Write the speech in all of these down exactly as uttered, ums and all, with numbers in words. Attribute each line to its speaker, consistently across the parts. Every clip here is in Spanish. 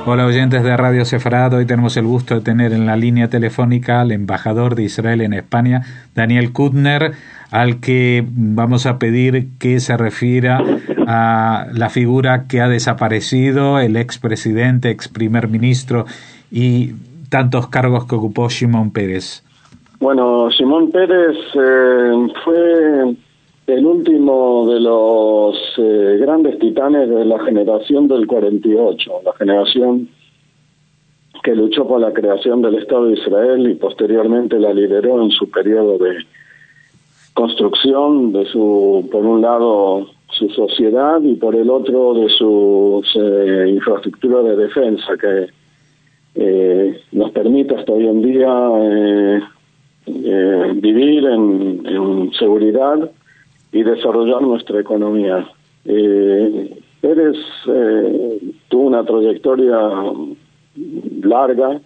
Speaker 1: Hola oyentes de Radio Sefarad, hoy tenemos el gusto de tener en la línea telefónica al embajador de Israel en España, Daniel Kudner, al que vamos a pedir que se refiera a la figura que ha desaparecido, el expresidente, ex primer ministro y tantos cargos que ocupó Shimon Peres.
Speaker 2: Bueno, Shimon Peres eh, fue el último de los eh, grandes titanes de la generación del cuarenta y ocho, la generación que luchó por la creación del Estado de Israel y posteriormente la lideró en su periodo de construcción de su, por un lado, su sociedad y por el otro de su eh, infraestructura de defensa que eh, nos permite hasta hoy en día eh, eh, vivir en, en seguridad y desarrollar nuestra economía. Eh, Pérez eh, tuvo una trayectoria larga,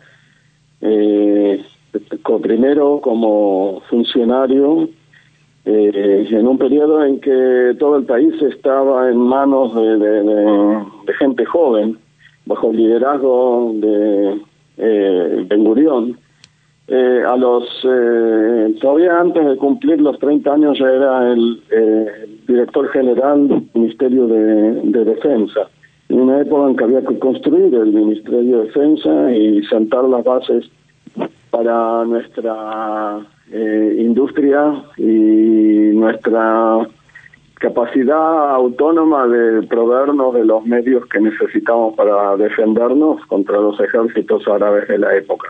Speaker 2: eh, primero como funcionario, eh, en un periodo en que todo el país estaba en manos de, de, de, de gente joven, bajo el liderazgo de eh, Ben Gurión. Eh, a los eh, todavía antes de cumplir los treinta años ya era el eh, director general del Ministerio de, de Defensa, en una época en que había que construir el Ministerio de Defensa y sentar las bases para nuestra eh, industria y nuestra capacidad autónoma de proveernos de los medios que necesitamos para defendernos contra los ejércitos árabes de la época.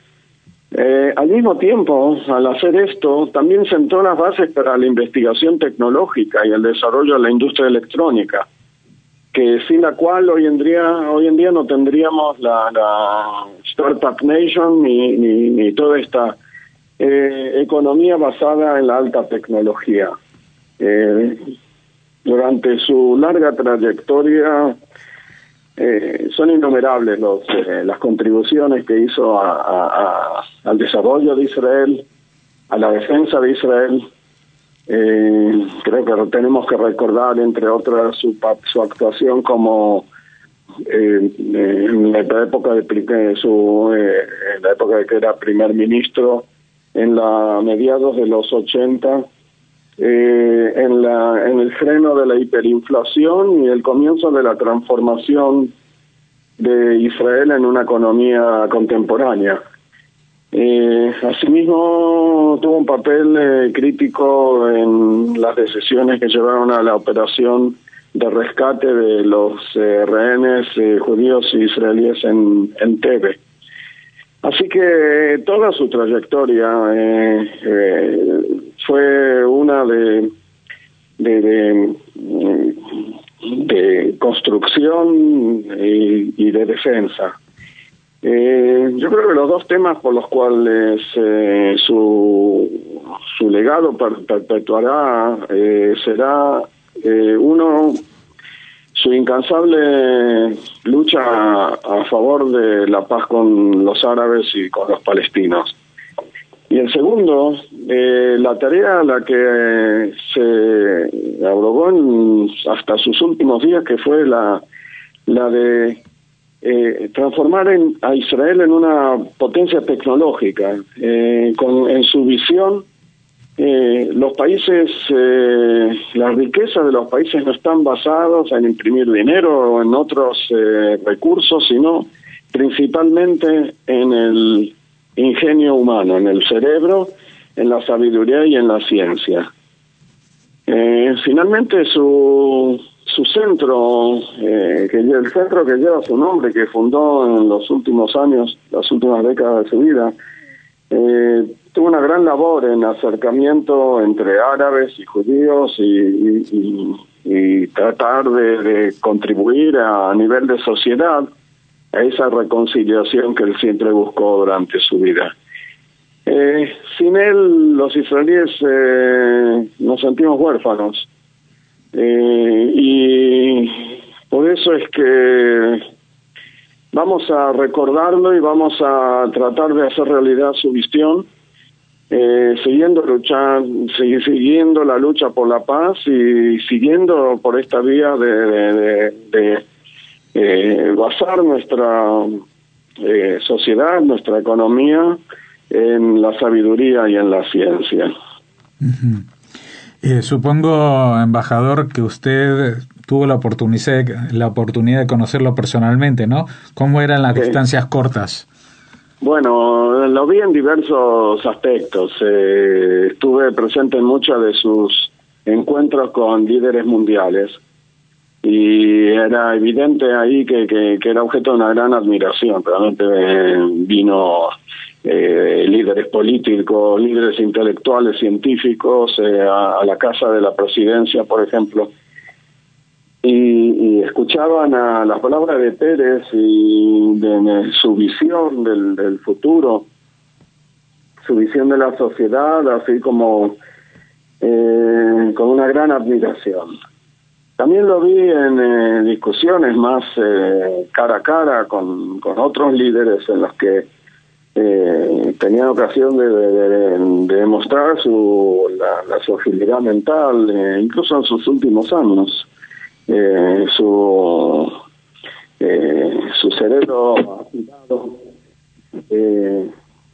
Speaker 2: Eh, al mismo tiempo, al hacer esto, también sentó las bases para la investigación tecnológica y el desarrollo de la industria electrónica, que sin la cual hoy en día, hoy en día no tendríamos la, la Startup Nation ni, ni, ni toda esta eh, economía basada en la alta tecnología. Eh, durante su larga trayectoria, Eh, son innumerables los, eh, las contribuciones que hizo a, a, a, al desarrollo de Israel, a la defensa de Israel. Eh, creo que tenemos que recordar, entre otras, su, su actuación como eh, eh, en la época de su eh, en la época de que era primer ministro, en la mediados de los ochenta. Eh, en la en el freno de la hiperinflación y el comienzo de la transformación de Israel en una economía contemporánea. Eh, asimismo, tuvo un papel eh, crítico en las decisiones que llevaron a la operación de rescate de los eh, rehenes eh, judíos e israelíes en, en Tebe. Así que toda su trayectoria eh, eh, fue una de, de, de, de construcción y, y de defensa. Eh, yo creo que los dos temas por los cuales eh, su, su legado perpetuará eh, será eh, uno, su incansable lucha a, a favor de la paz con los árabes y con los palestinos. Y el segundo, eh, la tarea a la que se abrogó en, hasta sus últimos días, que fue la, la de eh, transformar en, a Israel en una potencia tecnológica. Eh, con, en su visión, Eh, los países, eh, la riqueza de los países no están basados en imprimir dinero o en otros eh, recursos, sino principalmente en el ingenio humano, en el cerebro, en la sabiduría y en la ciencia. Eh, finalmente, su su centro, eh, que el centro que lleva su nombre, que fundó en los últimos años, las últimas décadas de su vida, eh, tuvo una gran labor en acercamiento entre árabes y judíos y, y, y, y tratar de, de contribuir a, a nivel de sociedad a esa reconciliación que él siempre buscó durante su vida. Eh, sin él, los israelíes eh, nos sentimos huérfanos. Eh, y por eso es que vamos a recordarlo y vamos a tratar de hacer realidad su visión, eh, siguiendo luchar, siguiendo la lucha por la paz y siguiendo por esta vía de, de, de, de eh, basar nuestra eh, sociedad, nuestra economía en la sabiduría y en la ciencia.
Speaker 1: Uh-huh. Eh, supongo, embajador, que usted tuvo la oportunidad, la oportunidad de conocerlo personalmente, ¿no? ¿Cómo eran las sí. distancias cortas?
Speaker 2: Bueno, lo vi en diversos aspectos. Eh, estuve presente en muchos de sus encuentros con líderes mundiales y era evidente ahí que, que, que era objeto de una gran admiración. Realmente eh, vino eh, líderes políticos, líderes intelectuales, científicos eh, a, a la casa de la presidencia, por ejemplo, y, y escuchaban a las palabras de Pérez y de, de su visión del, del futuro, su visión de la sociedad, así como eh, con una gran admiración. También lo vi en eh, discusiones más eh, cara a cara con, con otros líderes en los que eh, tenían ocasión de, de, de, de demostrar su, la, la su agilidad mental, eh, incluso en sus últimos años. Eh, su eh, su cerebro agitado, eh,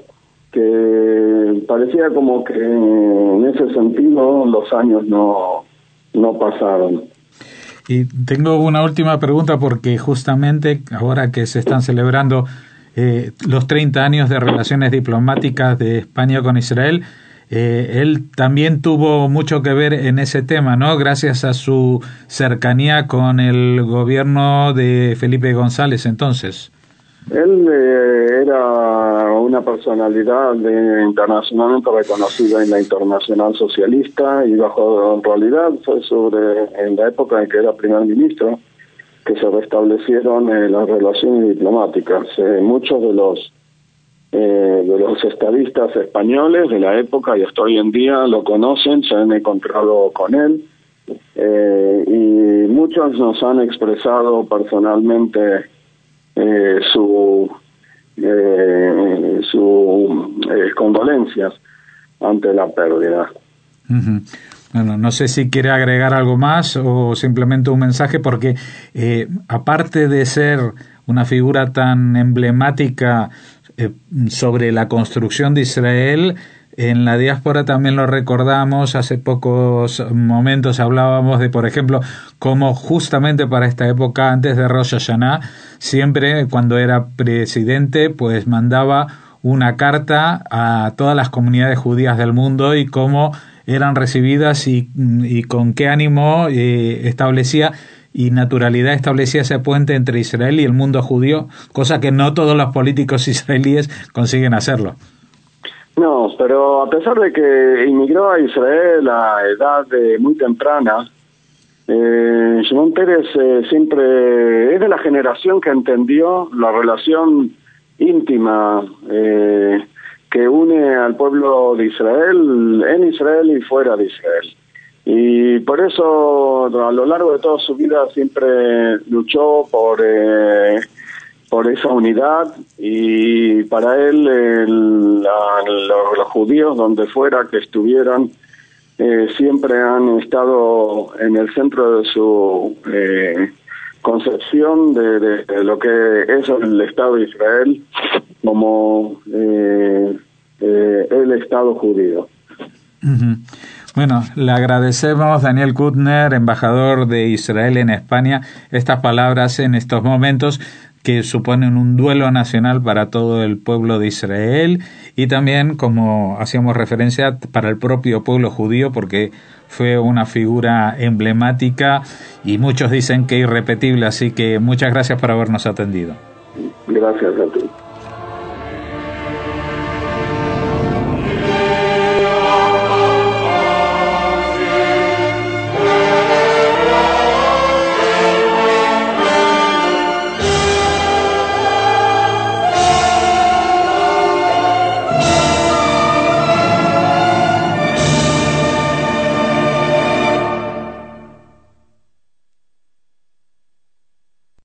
Speaker 2: que parecía como que en ese sentido los años no, no pasaron.
Speaker 1: Y tengo una última pregunta, porque justamente ahora que se están celebrando eh, los treinta años de relaciones diplomáticas de España con Israel, Eh, él también tuvo mucho que ver en ese tema, ¿no? Gracias a su cercanía con el gobierno de Felipe González, entonces.
Speaker 2: Él eh, era una personalidad de, internacionalmente reconocida en la Internacional Socialista, y bajo en realidad fue sobre en la época en que era primer ministro que se restablecieron eh, las relaciones diplomáticas. Eh, muchos de los Eh, de los estadistas españoles de la época y hasta hoy en día lo conocen, se han encontrado con él, eh, y muchos nos han expresado personalmente eh, su eh, su eh, condolencias ante la pérdida.
Speaker 1: Uh-huh. Bueno, no sé si quiere agregar algo más o simplemente un mensaje, porque eh, aparte de ser una figura tan emblemática Eh, sobre la construcción de Israel, en la diáspora también lo recordamos. Hace pocos momentos hablábamos de, por ejemplo, cómo justamente para esta época, antes de Rosh Hashanah, siempre cuando era presidente, pues mandaba una carta a todas las comunidades judías del mundo, y cómo eran recibidas y, y con qué ánimo eh, establecía y naturalidad establecía ese puente entre Israel y el mundo judío, cosa que no todos los políticos israelíes consiguen hacerlo.
Speaker 2: No, pero a pesar de que inmigró a Israel a edad eh, muy temprana, eh, Shimon Peres eh, siempre es de la generación que entendió la relación íntima eh, que une al pueblo de Israel, en Israel y fuera de Israel. Y por eso a lo largo de toda su vida siempre luchó por eh, por esa unidad, y para él el, la, los, los judíos donde fuera que estuvieran eh, siempre han estado en el centro de su eh, concepción de, de, de lo que es el Estado de Israel como eh, eh, el Estado judío.
Speaker 1: Uh-huh. Bueno, le agradecemos, Daniel Kutner, embajador de Israel en España, estas palabras en estos momentos que suponen un duelo nacional para todo el pueblo de Israel, y también, como hacíamos referencia, para el propio pueblo judío, porque fue una figura emblemática y muchos dicen que irrepetible. Así que muchas gracias por habernos atendido.
Speaker 2: Gracias a ti.